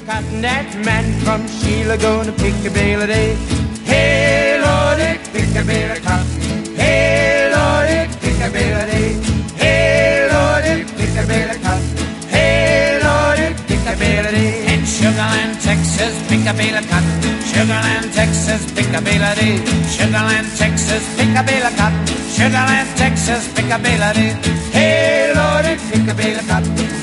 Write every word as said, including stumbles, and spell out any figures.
cotton, that man from Sheila gonna pick a bale a day. Hey, Lordy, pick a bale of cotton. Hey, Lordy, pick a bale a day. Hey, Lordy, pick a bale of cotton. Hey, Lordy, pick a bale a day. In Sugarland, Texas, pick a bale of cotton. Sugarland, Texas, pick a bale a day. Sugarland, Texas, pick a bale of cotton. Sugarland, Texas, pick a bale a day. Hey, Lordy, pick a bale of cotton.